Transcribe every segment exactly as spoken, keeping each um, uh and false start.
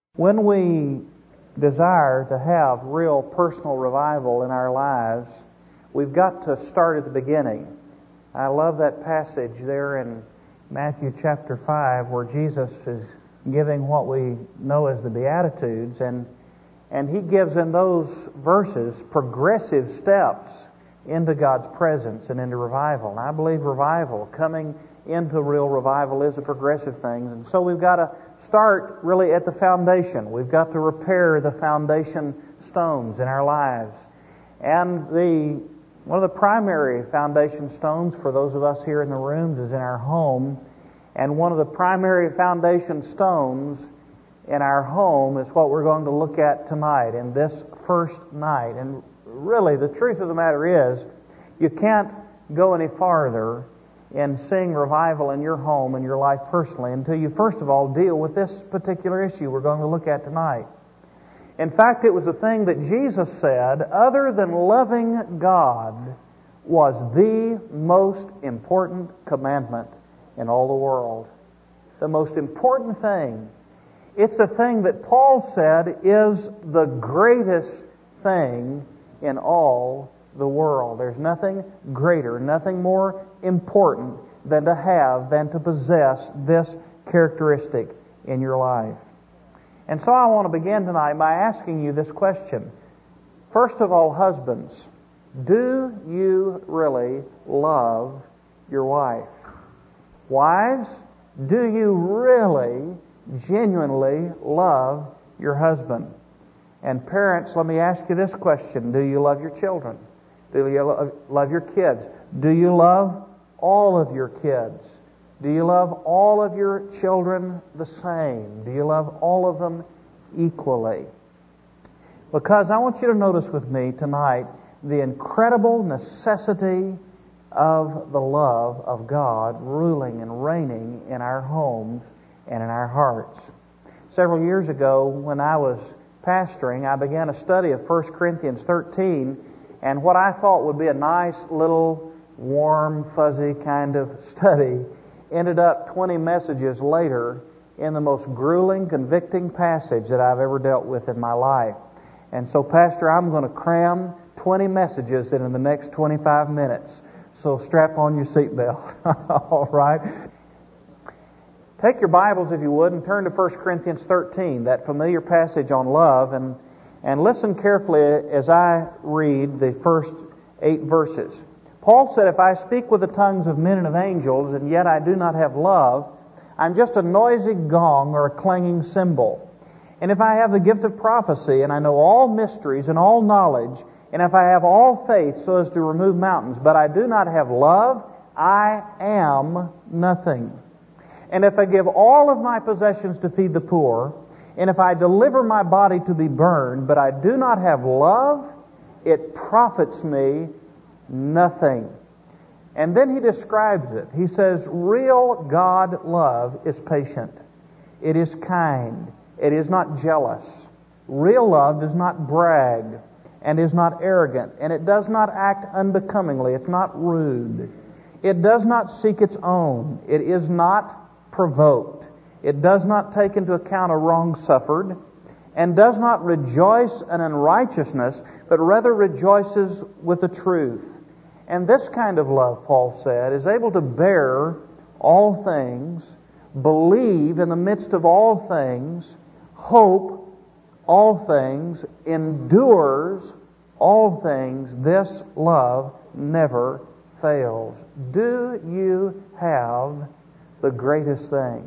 When we desire to have real personal revival in our lives, we've got to start at the beginning. I love that passage there in Matthew chapter five where Jesus is giving what we know as the Beatitudes, and and He gives in those verses progressive steps into God's presence and into revival. And I believe revival, coming into real revival, is a progressive thing. And so we've got to start really at the foundation. We've got to repair the foundation stones in our lives. And the one of the primary foundation stones for those of us here in the rooms is in our home. And one of the primary foundation stones in our home is what we're going to look at tonight in this first night. And really, the truth of the matter is, you can't go any farther in seeing revival in your home and your life personally until you first of all deal with this particular issue we're going to look at tonight. In fact, it was the thing that Jesus said, other than loving God, was the most important commandment in all the world. The most important thing. It's the thing that Paul said is the greatest thing in all the world. There's nothing greater, nothing more important than to have, than to possess this characteristic in your life. And so I want to begin tonight by asking you this question. First of all, husbands, do you really love your wife? Wives, do you really, genuinely love your husband? And parents, let me ask you this question. Do you love your children? Do you love your kids? Do you love all of your kids? Do you love all of your children the same? Do you love all of them equally? Because I want you to notice with me tonight the incredible necessity of the love of God ruling and reigning in our homes and in our hearts. Several years ago, when I was pastoring, I began a study of First Corinthians thirteen, and what I thought would be a nice little warm, fuzzy kind of study ended up twenty messages later in the most grueling, convicting passage that I've ever dealt with in my life. And so, Pastor, I'm going to cram twenty messages into the next twenty-five minutes. So strap on your seatbelt. All right? Take your Bibles, if you would, and turn to First Corinthians thirteen, that familiar passage on love, and, and listen carefully as I read the first eight verses. Paul said, if I speak with the tongues of men and of angels, and yet I do not have love, I'm just a noisy gong or a clanging cymbal. And if I have the gift of prophecy, and I know all mysteries and all knowledge, and if I have all faith so as to remove mountains, but I do not have love, I am nothing. And if I give all of my possessions to feed the poor, and if I deliver my body to be burned, but I do not have love, it profits me nothing. And then he describes it. He says, real God love is patient. It is kind. It is not jealous. Real love does not brag and is not arrogant, and it does not act unbecomingly. It's not rude. It does not seek its own. It is not provoked. It does not take into account a wrong suffered, and does not rejoice in unrighteousness, but rather rejoices with the truth. And this kind of love, Paul said, is able to bear all things, believe in the midst of all things, hope all things, endures all things. This love never fails. Do you have the greatest thing?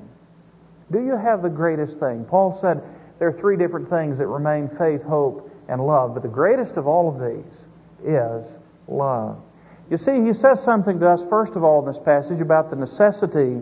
Do you have the greatest thing? Paul said there are three different things that remain: faith, hope, and love. But the greatest of all of these is love. You see, he says something to us, first of all, in this passage about the necessity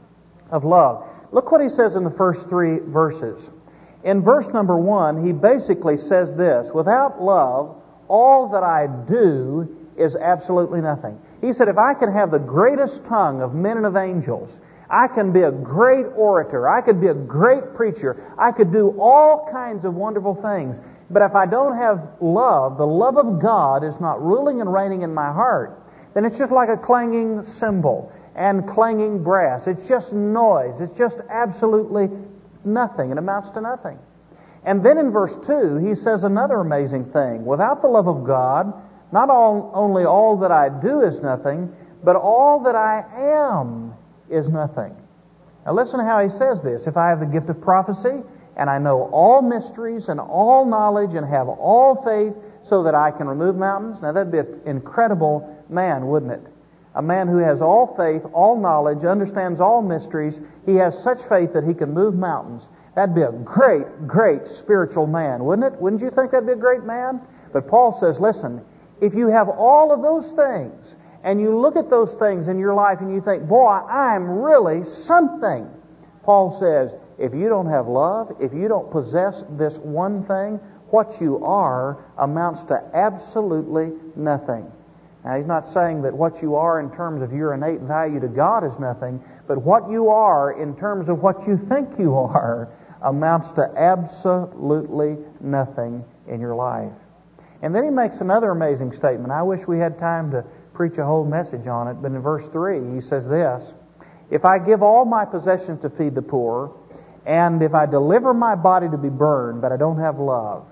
of love. Look what he says in the first three verses. In verse number one, he basically says this: without love, all that I do is absolutely nothing. He said, if I can have the greatest tongue of men and of angels, I can be a great orator, I could be a great preacher, I could do all kinds of wonderful things, but if I don't have love, the love of God is not ruling and reigning in my heart, then it's just like a clanging cymbal and clanging brass. It's just noise. It's just absolutely nothing. It amounts to nothing. And then in verse two, he says another amazing thing. Without the love of God, not all, only all that I do is nothing, but all that I am is nothing. Now listen to how he says this. If I have the gift of prophecy, and I know all mysteries and all knowledge and have all faith so that I can remove mountains. Now that'd be an incredible man, wouldn't it? A man who has all faith, all knowledge, understands all mysteries. He has such faith that he can move mountains. That'd be a great, great spiritual man, wouldn't it? Wouldn't you think that'd be a great man? But Paul says, listen, if you have all of those things, and you look at those things in your life and you think, boy, I'm really something. Paul says, if you don't have love, if you don't possess this one thing, what you are amounts to absolutely nothing. Now, he's not saying that what you are in terms of your innate value to God is nothing, but what you are in terms of what you think you are amounts to absolutely nothing in your life. And then he makes another amazing statement. I wish we had time to preach a whole message on it, but in verse three he says this, if I give all my possessions to feed the poor, and if I deliver my body to be burned, but I don't have love,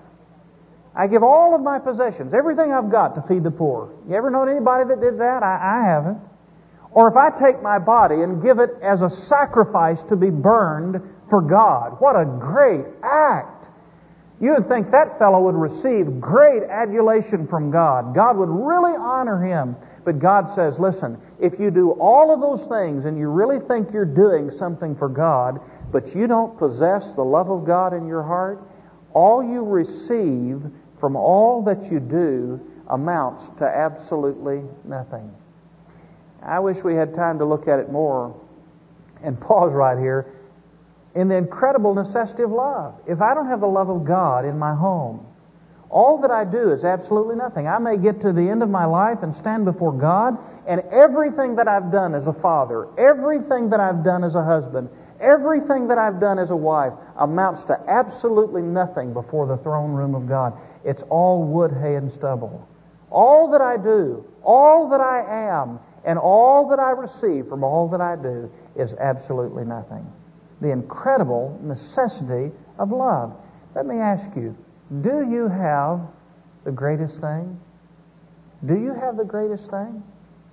I give all of my possessions, everything I've got, to feed the poor. You ever known anybody that did that? I, I haven't. Or if I take my body and give it as a sacrifice to be burned for God, what a great act. You would think that fellow would receive great adulation from God. God would really honor him. But God says, listen, if you do all of those things and you really think you're doing something for God, but you don't possess the love of God in your heart, all you receive from all that you do amounts to absolutely nothing. I wish we had time to look at it more and pause right here in the incredible necessity of love. If I don't have the love of God in my home, all that I do is absolutely nothing. I may get to the end of my life and stand before God, and everything that I've done as a father, everything that I've done as a husband, everything that I've done as a wife amounts to absolutely nothing before the throne room of God. It's all wood, hay, and stubble. All that I do, all that I am, and all that I receive from all that I do is absolutely nothing. The incredible necessity of love. Let me ask you, do you have the greatest thing? Do you have the greatest thing?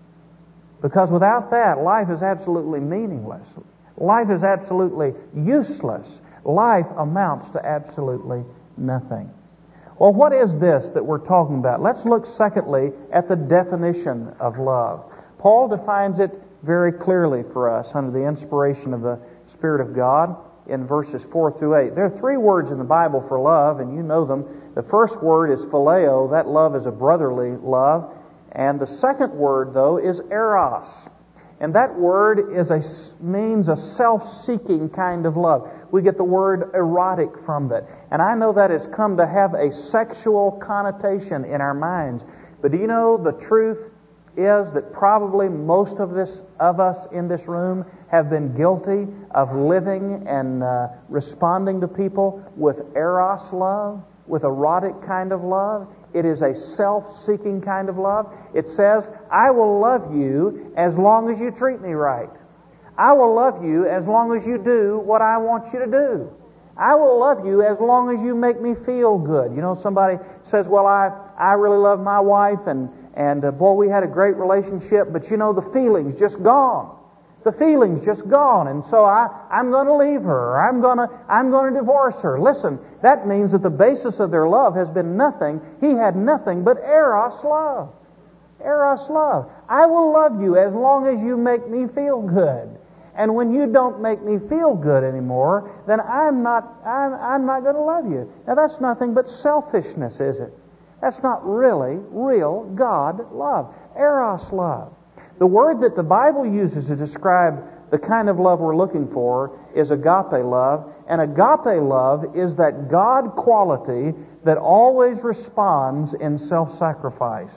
Because without that, life is absolutely meaningless. Life is absolutely useless. Life amounts to absolutely nothing. Well, what is this that we're talking about? Let's look secondly at the definition of love. Paul defines it very clearly for us under the inspiration of the Spirit of God in verses four through eight. There are three words in the Bible for love, and you know them. The first word is phileo. That love is a brotherly love. And the second word, though, is eros. And that word is a, means a self-seeking kind of love. We get the word erotic from that. And I know that has come to have a sexual connotation in our minds. But do you know the truth is that probably most of this of us in this room have been guilty of living and uh, responding to people with eros love, with erotic kind of love. It is a self-seeking kind of love. It says, I will love you as long as you treat me right. I will love you as long as you do what I want you to do. I will love you as long as you make me feel good. You know, somebody says, well, I, I really love my wife, and, and uh, boy, we had a great relationship, but you know, the feeling's just gone. The feeling's just gone, and so I, I'm going to leave her, or I'm going to I'm going to divorce her. Listen, that means that the basis of their love has been nothing. He had nothing but eros love. Eros love. I will love you as long as you make me feel good. And when you don't make me feel good anymore, then I'm not I'm, I'm not going to love you. Now that's nothing but selfishness, is it? That's not really real God love. Eros love. The word that the Bible uses to describe the kind of love we're looking for is agape love. And agape love is that God quality that always responds in self-sacrifice.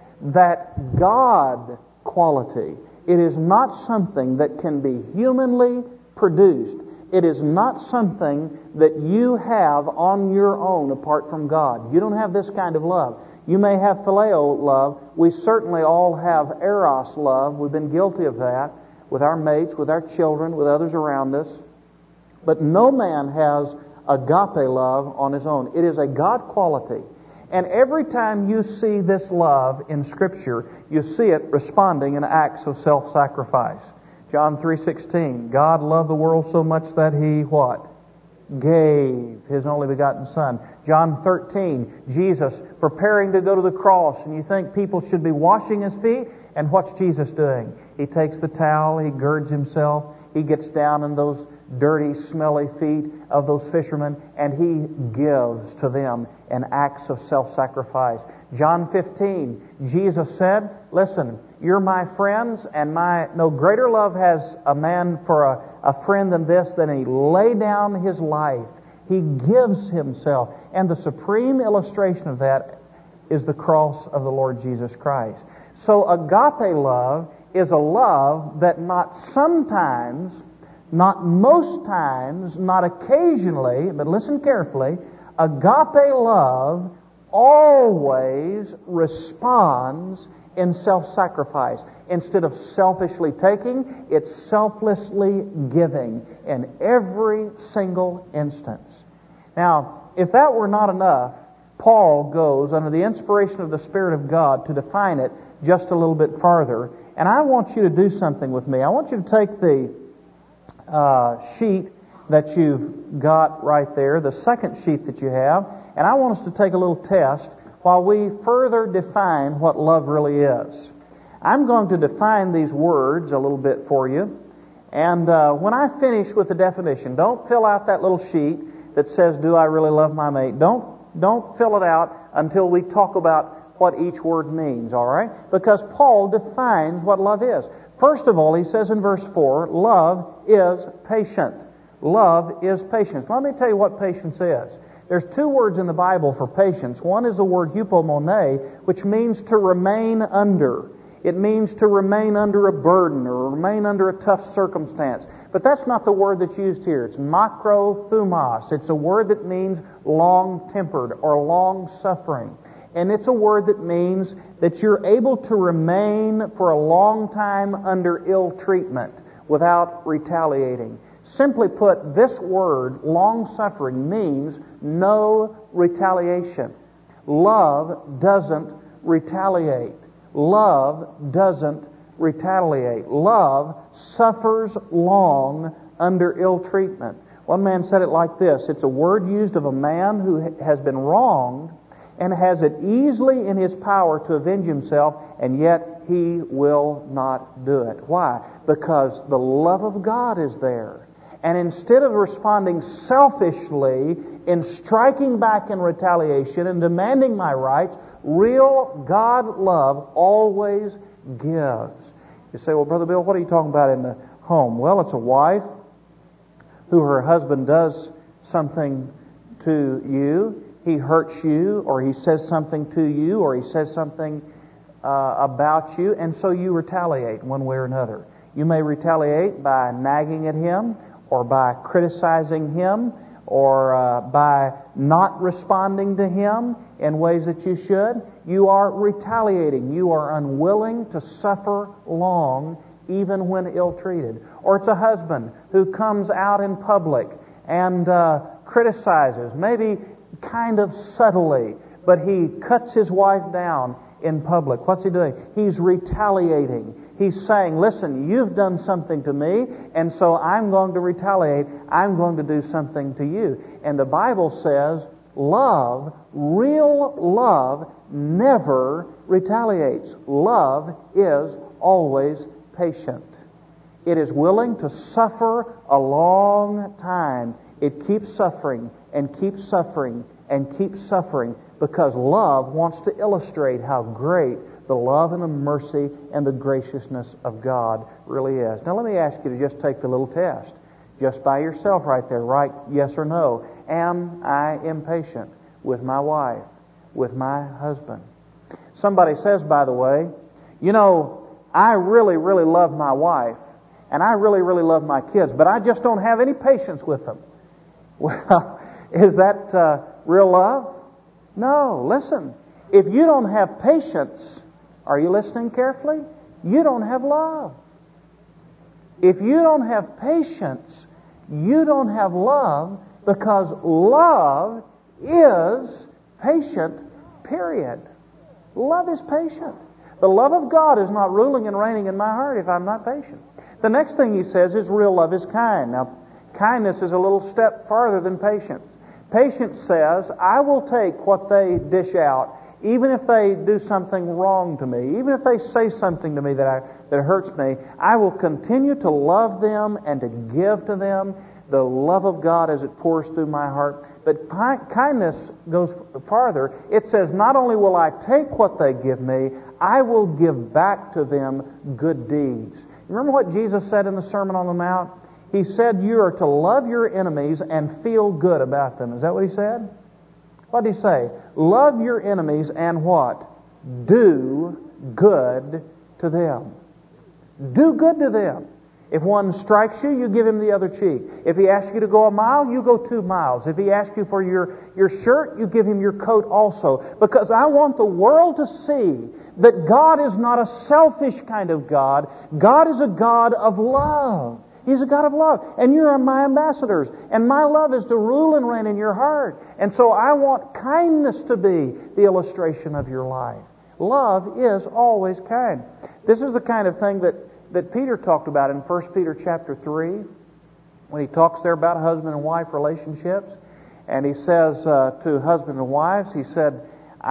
That God quality. It is not something that can be humanly produced. It is not something that you have on your own apart from God. You don't have this kind of love. You may have phileo love. We certainly all have eros love. We've been guilty of that with our mates, with our children, with others around us. But no man has agape love on its own. It is a God quality. And every time you see this love in Scripture, you see it responding in acts of self-sacrifice. John three sixteen, God loved the world so much that He, what? Gave His only begotten Son. John thirteen, Jesus preparing to go to the cross, and you think people should be washing His feet, and what's Jesus doing? He takes the towel, He girds Himself, He gets down in those dirty, smelly feet of those fishermen, and He gives to them in acts of self-sacrifice. John fifteen, Jesus said, listen, you're my friends, and my no greater love has a man for a, a friend than this, than he lay down his life. He gives Himself. And the supreme illustration of that is the cross of the Lord Jesus Christ. So agape love is a love that not sometimes, not most times, not occasionally, but listen carefully, agape love always responds in self-sacrifice. Instead of selfishly taking, it's selflessly giving in every single instance. Now, if that were not enough, Paul goes, under the inspiration of the Spirit of God, to define it just a little bit farther. And I want you to do something with me. I want you to take the uh, sheet that you've got right there, the second sheet that you have, and I want us to take a little test while we further define what love really is. I'm going to define these words a little bit for you, and uh, when I finish with the definition, don't fill out that little sheet that says, do I really love my mate? Don't, don't fill it out until we talk about what each word means, all right? Because Paul defines what love is. First of all, he says in verse four, love is patient. Love is patience. Let me tell you what patience is. There's two words in the Bible for patience. One is the word hypomone, which means to remain under. It means to remain under a burden or remain under a tough circumstance. But that's not the word that's used here. It's makrothumos. It's a word that means long-tempered or long-suffering. And it's a word that means that you're able to remain for a long time under ill treatment without retaliating. Simply put, this word, long-suffering, means no retaliation. Love doesn't retaliate. Love doesn't retaliate. Love suffers long under ill treatment. One man said it like this: it's a word used of a man who has been wronged and has it easily in his power to avenge himself, and yet he will not do it. Why? Because the love of God is there. And instead of responding selfishly in striking back in retaliation and demanding my rights, real God love always gives. You say, well, Brother Bill, what are you talking about in the home? Well, it's a wife who her husband does something to you. He hurts you, or he says something to you, or he says something uh, about you, and so you retaliate one way or another. You may retaliate by nagging at him, or by criticizing him, or uh, by not responding to him in ways that you should. You are retaliating. You are unwilling to suffer long, even when ill-treated. Or it's a husband who comes out in public and uh, criticizes, maybe kind of subtly, but he cuts his wife down in public. What's he doing? He's retaliating. He's saying, listen, you've done something to me, and so I'm going to retaliate. I'm going to do something to you. And the Bible says love, real love, never retaliates. Love is always patient. It is willing to suffer a long time. It keeps suffering and keeps suffering and keeps suffering because love wants to illustrate how great the love and the mercy and the graciousness of God really is. Now let me ask you to just take the little test. Just by yourself right there, write yes or no. Am I impatient with my wife, with my husband? Somebody says, by the way, you know, I really, really love my wife, and I really, really love my kids, but I just don't have any patience with them. Well, is that uh, real love? No, listen. If you don't have patience, are you listening carefully? You don't have love. If you don't have patience, you don't have love, Because love is patient, period. Love is patient. The love of God is not ruling and reigning in my heart if I'm not patient. The next thing he says is real love is kind. Now, kindness is a little step farther than patience. Patience says, I will take what they dish out, even if they do something wrong to me, even if they say something to me that I, that hurts me, I will continue to love them and to give to them the love of God as it pours through my heart. But kindness goes farther. It says, not only will I take what they give me, I will give back to them good deeds. Remember what Jesus said in the Sermon on the Mount? He said, you are to love your enemies and feel good about them. Is that what he said? What did he say? Love your enemies and what? Do good to them. Do good to them. If one strikes you, you give him the other cheek. If he asks you to go a mile, you go two miles. If he asks you for your, your shirt, you give him your coat also. Because I want the world to see that God is not a selfish kind of God. God is a God of love. He's a God of love. And you are my ambassadors. And my love is to rule and reign in your heart. And so I want kindness to be the illustration of your life. Love is always kind. This is the kind of thing that, that Peter talked about in First Peter chapter three, when he talks there about husband and wife relationships. And he says uh, to husband and wives, he said,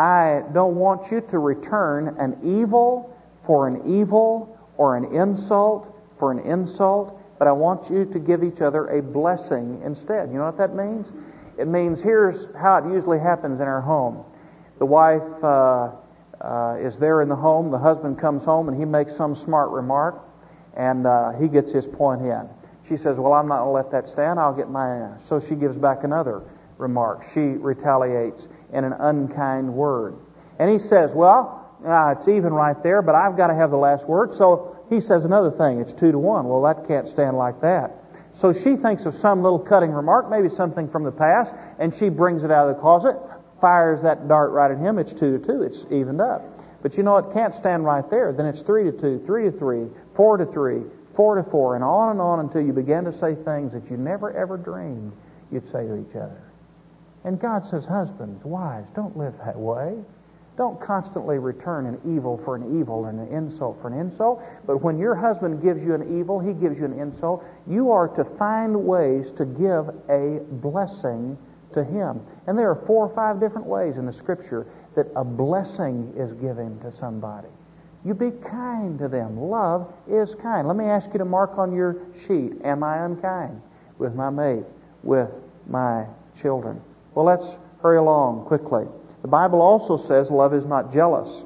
I don't want you to return an evil for an evil or an insult for an insult, but I want you to give each other a blessing instead. You know what that means? It means here's how it usually happens in our home. The wife uh, uh, is there in the home. The husband comes home and he makes some smart remark, and uh, he gets his point in. She says, well, I'm not going to let that stand. I'll get mine. So she gives back another remark. She retaliates in an unkind word. And he says, well, uh, it's even right there, but I've got to have the last word. So he says another thing. It's two to one. Well, that can't stand like that. So she thinks of some little cutting remark, maybe something from the past, and she brings it out of the closet, fires that dart right at him. It's two to two. It's evened up. But you know, it can't stand right there. Then it's three to two, three to three, four to three, four to four, and on and on until you begin to say things that you never ever dreamed you'd say to each other. And God says, husbands, wives, don't live that way. Don't constantly return an evil for an evil and an insult for an insult. But when your husband gives you an evil, he gives you an insult, you are to find ways to give a blessing to him. And there are four or five different ways in the Scripture that a blessing is given to somebody. You be kind to them. Love is kind. Let me ask you to mark on your sheet, am I unkind with my mate, with my children? Well, let's hurry along quickly. The Bible also says love is not jealous.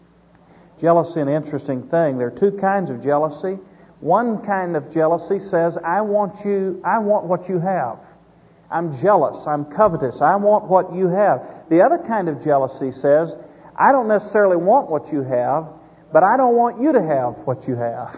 Jealousy, an interesting thing. There are two kinds of jealousy. One kind of jealousy says, I want you, I want what you have. I'm jealous. I'm covetous. I want what you have. The other kind of jealousy says, I don't necessarily want what you have, but I don't want you to have what you have.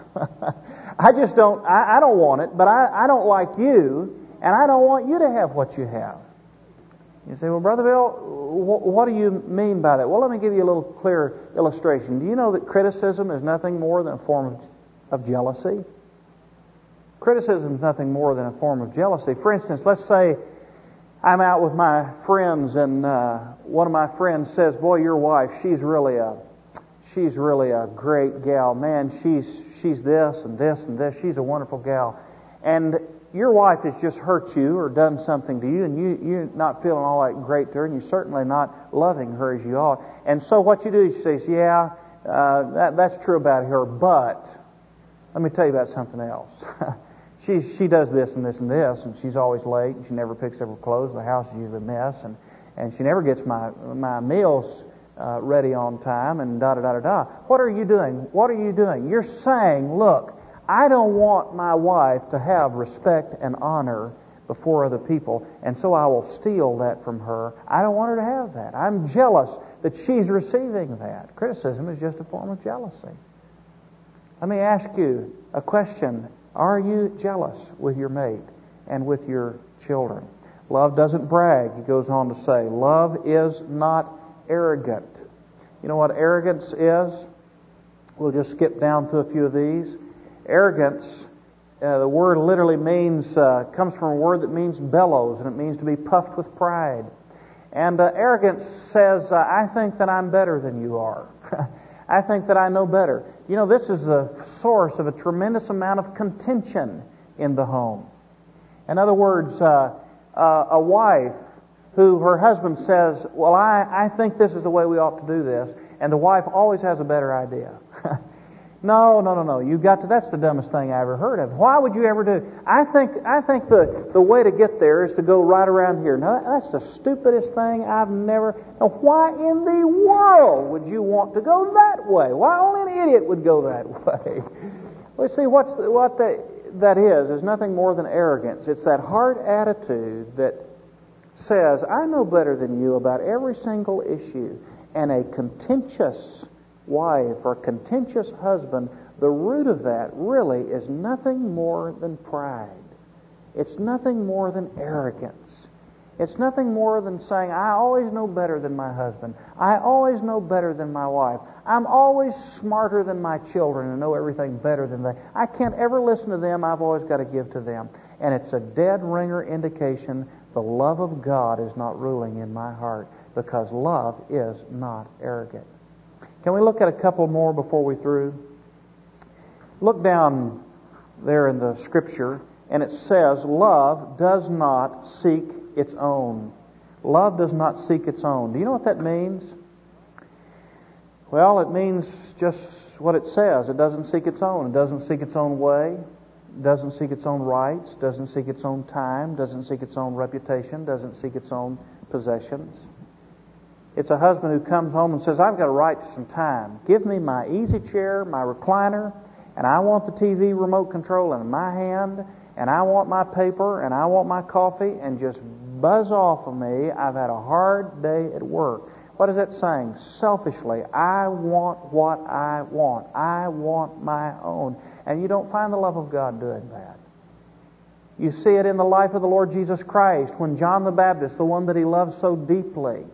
I just don't, I, I don't want it, but I, I don't like you, and I don't want you to have what you have. You say, well, Brother Bill, what do you mean by that? Well, let me give you a little clearer illustration. Do you know that criticism is nothing more than a form of, of jealousy? Criticism is nothing more than a form of jealousy. For instance, let's say I'm out with my friends, and uh, one of my friends says, boy, your wife, she's really a she's really a great gal. Man, she's she's this and this and this. She's a wonderful gal. And your wife has just hurt you or done something to you, and you, you're not feeling all that great to her, and you're certainly not loving her as you ought. And so what you do is you say, yeah, uh, that, that's true about her, but let me tell you about something else. she she does this and this and this, and she's always late, and she never picks up her clothes, the house is usually a mess, and, and she never gets my, my meals uh, ready on time, and da-da-da-da-da. What are you doing? What are you doing? You're saying, look, I don't want my wife to have respect and honor before other people, and so I will steal that from her. I don't want her to have that. I'm jealous that she's receiving that. Criticism is just a form of jealousy. Let me ask you a question. Are you jealous with your mate and with your children? Love doesn't brag, he goes on to say. Love is not arrogant. You know what arrogance is? We'll just skip down to a few of these. Arrogance Uh, the word literally means, uh, comes from a word that means bellows, and it means to be puffed with pride. And uh, arrogance says, uh, I think that I'm better than you are. I think that I know better. You know, this is a source of a tremendous amount of contention in the home. In other words, uh, uh, a wife who her husband says, well, I, I think this is the way we ought to do this, and the wife always has a better idea. No, no, no, no. You got to. That's the dumbest thing I ever heard of. Why would you ever do? I think. I think the the way to get there is to go right around here. Now that's the stupidest thing I've never. Now, why in the world would you want to go that way? Why only an idiot would go that way? Well, see, what's the, what that that is is nothing more than arrogance. It's that hard attitude that says, "I know better than you about every single issue," and a contentious wife or contentious husband, the root of that really is nothing more than pride. It's nothing more than arrogance. It's nothing more than saying, I always know better than my husband. I always know better than my wife. I'm always smarter than my children and know everything better than they. I can't ever listen to them. I've always got to give to them. And it's a dead ringer indication the love of God is not ruling in my heart, because love is not arrogant. Can we look at a couple more before we're through? Look down there in the Scripture, and it says, love does not seek its own. Love does not seek its own. Do you know what that means? Well, it means just what it says. It doesn't seek its own. It doesn't seek its own way. It doesn't seek its own rights. Doesn't seek its own time. Doesn't seek its own reputation. Doesn't seek its own possessions. It's a husband who comes home and says, I've got a right to some time. Give me my easy chair, my recliner, and I want the T V remote control in my hand, and I want my paper, and I want my coffee, and just buzz off of me. I've had a hard day at work. What is that saying? Selfishly, I want what I want. I want my own. And you don't find the love of God doing that. You see it in the life of the Lord Jesus Christ when John the Baptist, the one that he loved so deeply,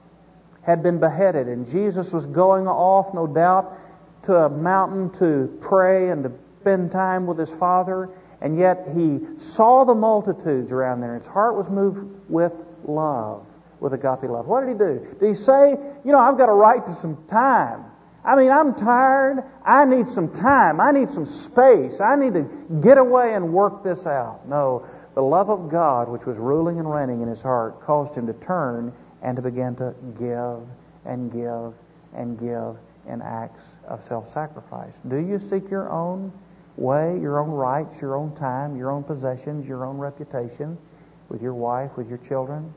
had been beheaded, and Jesus was going off, no doubt, to a mountain to pray and to spend time with his Father, and yet he saw the multitudes around there. His heart was moved with love, with agape love. What did he do? Did he say, you know, I've got a right to some time? I mean, I'm tired. I need some time. I need some space. I need to get away and work this out. No, the love of God, which was ruling and reigning in his heart, caused him to turn and to begin to give and give and give in acts of self-sacrifice. Do you seek your own way, your own rights, your own time, your own possessions, your own reputation with your wife, with your children?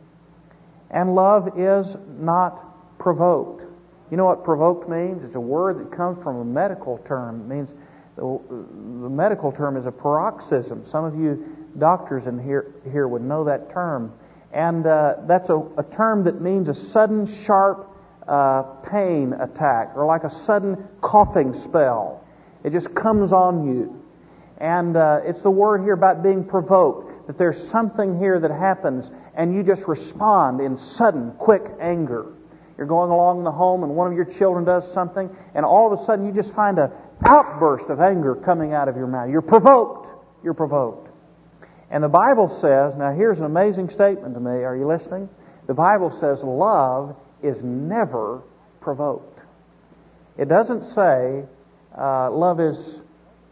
And love is not provoked. You know what provoked means? It's a word that comes from a medical term. It means the, the medical term is a paroxysm. Some of you doctors in here, here would know that term. And uh, that's a, a term that means a sudden, sharp uh, pain attack, or like a sudden coughing spell. It just comes on you. And uh, it's the word here about being provoked, that there's something here that happens, and you just respond in sudden, quick anger. You're going along in the home, and one of your children does something, and all of a sudden you just find an outburst of anger coming out of your mouth. You're provoked. You're provoked. And the Bible says, now here's an amazing statement to me. Are you listening? The Bible says love is never provoked. It doesn't say uh, love is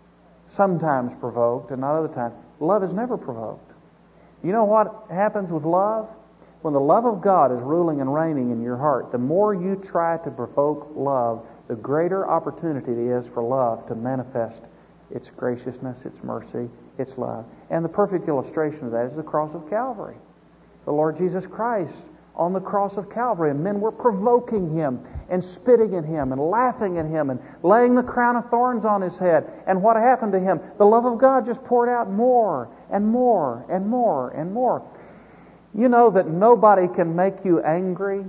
sometimes provoked and not other times. Love is never provoked. You know what happens with love? When the love of God is ruling and reigning in your heart, the more you try to provoke love, the greater opportunity it is for love to manifest its graciousness, its mercy, its love. And the perfect illustration of that is the cross of Calvary. The Lord Jesus Christ on the cross of Calvary, and men were provoking Him and spitting at Him and laughing at Him and laying the crown of thorns on His head. And what happened to Him? The love of God just poured out more and more and more and more. You know that nobody can make you angry?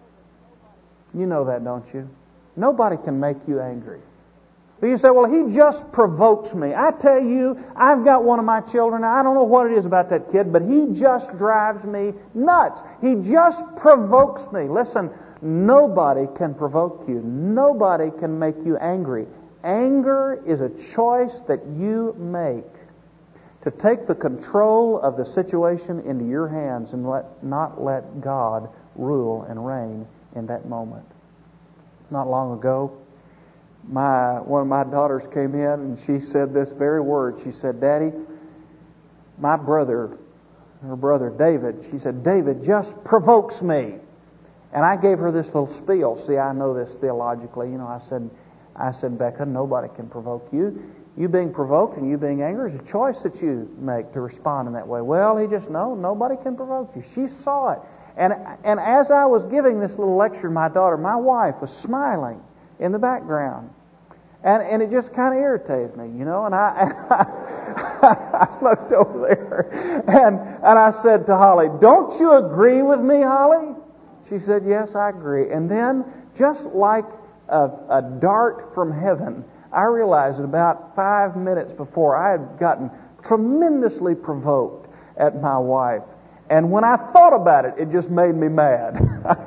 You know that, don't you? Nobody can make you angry. But you say, well, he just provokes me. I tell you, I've got one of my children. I don't know what it is about that kid, but he just drives me nuts. He just provokes me. Listen, nobody can provoke you. Nobody can make you angry. Anger is a choice that you make. to take the control of the situation into your hands and let not let God rule and reign in that moment. Not long ago, my one of my daughters came in and she said this very word. She said, "Daddy, my brother, her brother David," she said, "David just provokes me." And I gave her this little spiel. See, I know this theologically. You know, I said, I said, "Becca, nobody can provoke you. You being provoked and you being angry is a choice that you make to respond in that way." "Well," he just, "no, nobody can provoke you." She saw it. And and as I was giving this little lecture, my daughter, my wife, was smiling in the background. And and it just kind of irritated me, you know. And I, and I, I looked over there and, and I said to Holly, "Don't you agree with me, Holly?" She said, "Yes, I agree." And then, just like a, a dart from heaven, I realized that about five minutes before I had gotten tremendously provoked at my wife. And when I thought about it, it just made me mad.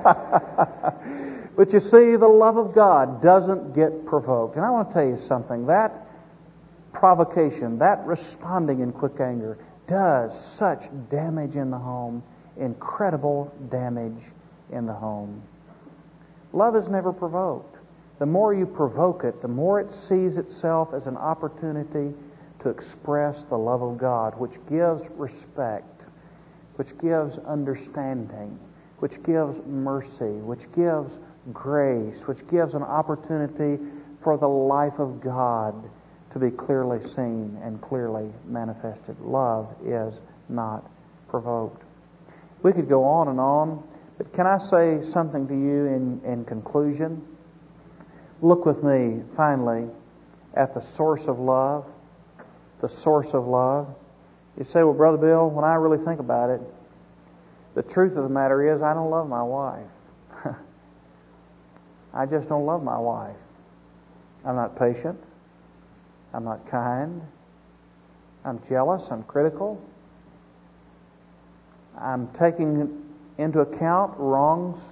But you see, the love of God doesn't get provoked. And I want to tell you something. That provocation, that responding in quick anger, does such damage in the home, incredible damage in the home. Love is never provoked. The more you provoke it, the more it sees itself as an opportunity to express the love of God, which gives respect, which gives understanding, which gives mercy, which gives grace, which gives an opportunity for the life of God to be clearly seen and clearly manifested. Love is not provoked. We could go on and on, but can I say something to you in, in conclusion? Look with me, finally, at the source of love. The source of love. You say, "Well, Brother Bill, when I really think about it, the truth of the matter is I don't love my wife. I just don't love my wife. I'm not patient. I'm not kind. I'm jealous. I'm critical. I'm taking into account wrongs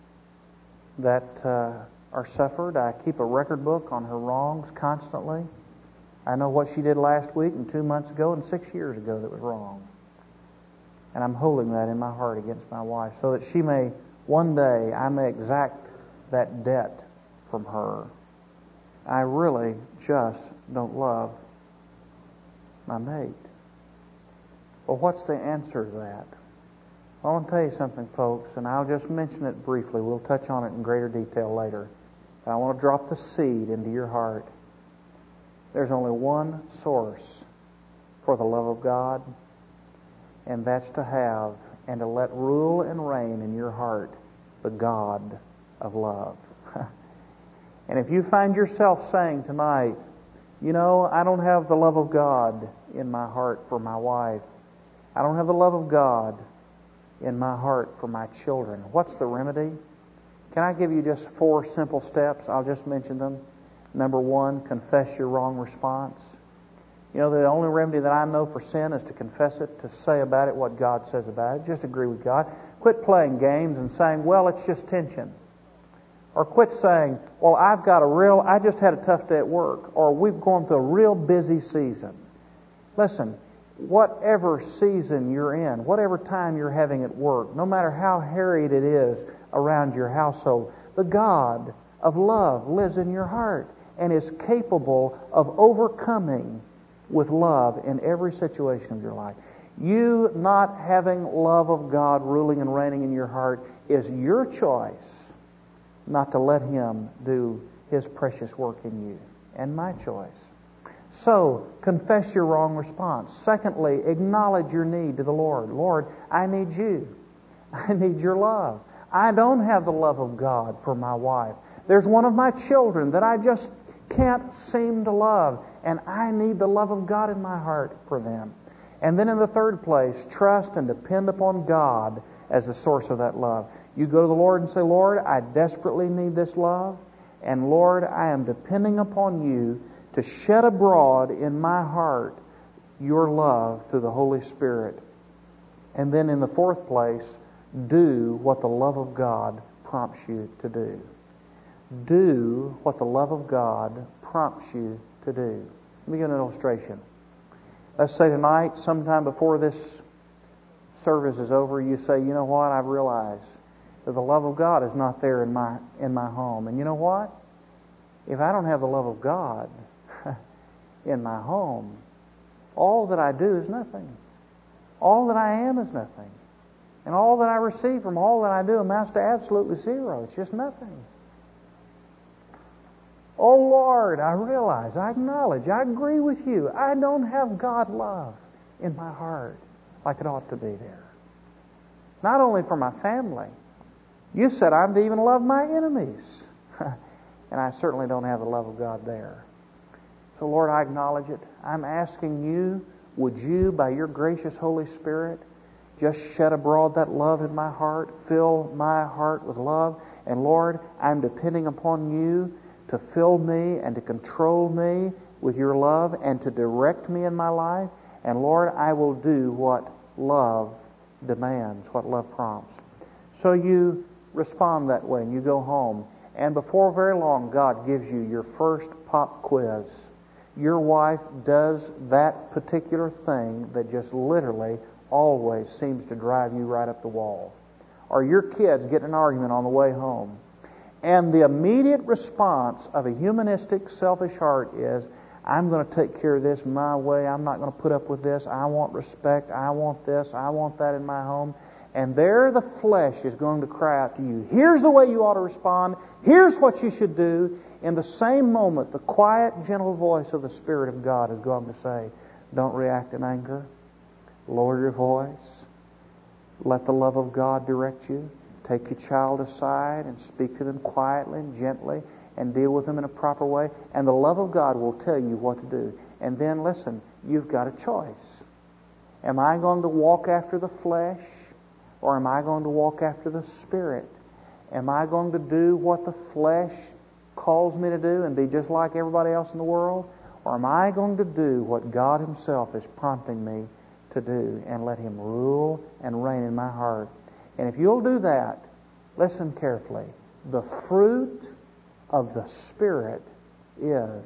that uh, are suffered. I keep a record book on her wrongs constantly. I know what she did last week and two months ago and six years ago that was wrong. And I'm holding that in my heart against my wife so that she may, one day, I may exact that debt from her. I really just don't love my mate." Well, what's the answer to that? I want to tell you something, folks, and I'll just mention it briefly. We'll touch on it in greater detail later. But I want to drop the seed into your heart. There's only one source for the love of God, and that's to have and to let rule and reign in your heart the God of love. And if you find yourself saying tonight, "You know, I don't have the love of God in my heart for my wife. I don't have the love of God in my heart for my children," what's the remedy? Can I give you just four simple steps? I'll just mention them. Number one, confess your wrong response. You know, the only remedy that I know for sin is to confess it, to say about it what God says about it. Just agree with God. Quit playing games and saying, "Well, it's just tension." Or quit saying, "Well, I've got a real, I just had a tough day at work." Or, "We've gone through a real busy season." Listen, whatever season you're in, whatever time you're having at work, no matter how harried it is around your household, the God of love lives in your heart and is capable of overcoming with love in every situation of your life. You not having love of God ruling and reigning in your heart is your choice not to let Him do His precious work in you, and my choice. So, confess your wrong response. Secondly, acknowledge your need to the Lord. "Lord, I need you. I need your love. I don't have the love of God for my wife. There's one of my children that I just can't seem to love, and I need the love of God in my heart for them." And then in the third place, trust and depend upon God as the source of that love. You go to the Lord and say, "Lord, I desperately need this love, and Lord, I am depending upon you to shed abroad in my heart your love through the Holy Spirit." And then in the fourth place, do what the love of God prompts you to do. Do what the love of God prompts you to do. Let me give an illustration. Let's say tonight, sometime before this service is over, you say, you know what, I've realized that the love of God is not there in my in my home. And you know what? If I don't have the love of God in my home, all that I do is nothing. All that I am is nothing. And all that I receive from all that I do amounts to absolutely zero. It's just nothing. Oh Lord, I realize, I acknowledge, I agree with you. I don't have God love in my heart like it ought to be there. Not only for my family. You said I'm to even love my enemies. And I certainly don't have the love of God there. So Lord, I acknowledge it. I'm asking you, would you, by your gracious Holy Spirit, just shed abroad that love in my heart, fill my heart with love. And Lord, I'm depending upon you to fill me and to control me with your love and to direct me in my life. And Lord, I will do what love demands, what love prompts. So you respond that way and you go home. And before very long, God gives you your first pop quiz. Your wife does that particular thing that just literally always seems to drive you right up the wall. Or your kids get in an argument on the way home. And the immediate response of a humanistic, selfish heart is, I'm going to take care of this my way. I'm not going to put up with this. I want respect. I want this. I want that in my home. And there the flesh is going to cry out to you, here's the way you ought to respond. Here's what you should do. In the same moment, the quiet, gentle voice of the Spirit of God is going to say, don't react in anger. Lower your voice. Let the love of God direct you. Take your child aside and speak to them quietly and gently and deal with them in a proper way. And the love of God will tell you what to do. And then, listen, you've got a choice. Am I going to walk after the flesh or am I going to walk after the Spirit? Am I going to do what the flesh calls me to do and be just like everybody else in the world? Or am I going to do what God Himself is prompting me to do and let Him rule and reign in my heart? And if you'll do that, listen carefully, the fruit of the Spirit is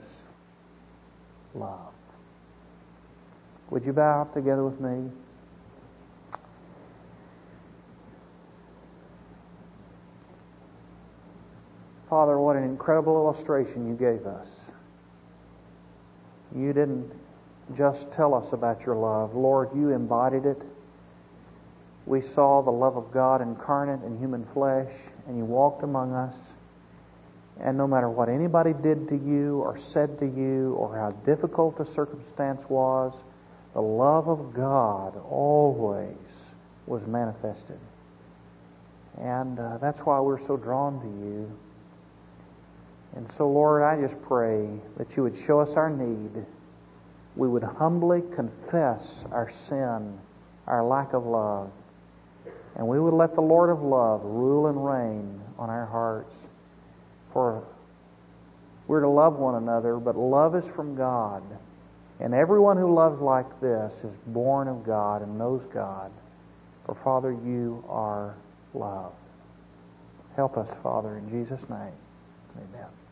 love. Would you bow together with me? Father, what an incredible illustration you gave us. You didn't just tell us about your love. Lord, you embodied it. We saw the love of God incarnate in human flesh, and you walked among us. And no matter what anybody did to you or said to you or how difficult the circumstance was, the love of God always was manifested. And uh, that's why we're so drawn to you. And so, Lord, I just pray that you would show us our need. We would humbly confess our sin, our lack of love. And we would let the Lord of love rule and reign on our hearts. For we're to love one another, but love is from God. And everyone who loves like this is born of God and knows God. For, Father, you are love. Help us, Father, in Jesus' name. Amen.